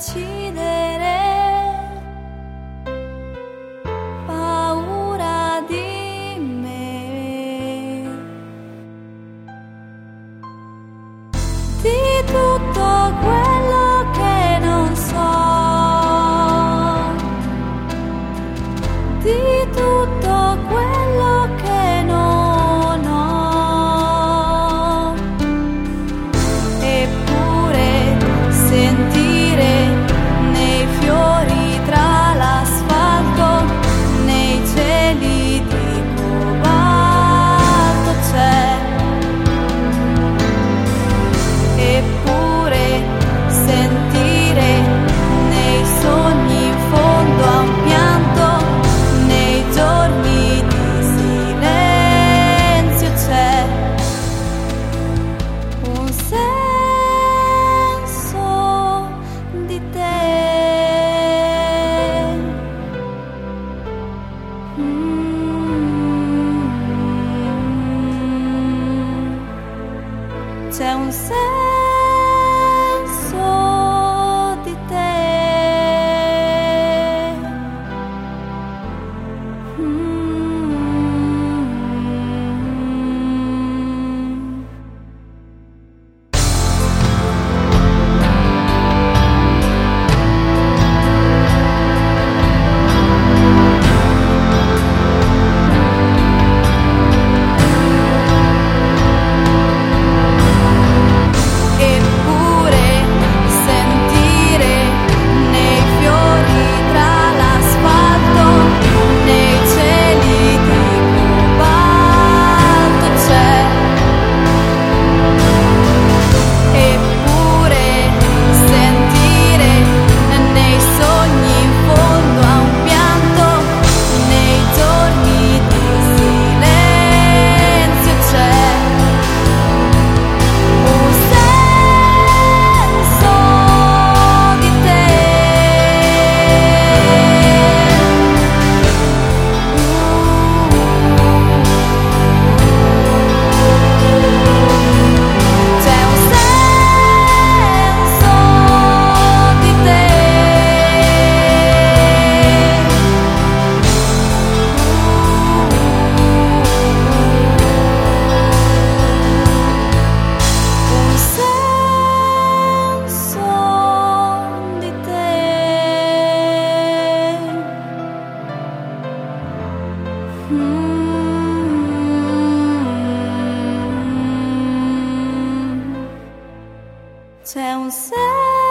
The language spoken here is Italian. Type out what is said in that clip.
decidere, paura di me, di tutto quello che non so, di tutto quello che non ho, eppure sentire nei fiori tra l'asfalto, nei cieli di cobalto c'è, eppure sentire nei sogni in fondo a un pianto, nei giorni di silenzio c'è un senso di te. C'è un senso di te. Eppure sentire nei fiori tra l'asfalto, nei cieli di cobalto c'è, eppure sentire nei sogni in fondo a un pianto, nei giorni di silenzio c'è un senso di te. C'è un senso di te. Un senso di te. C'è un senso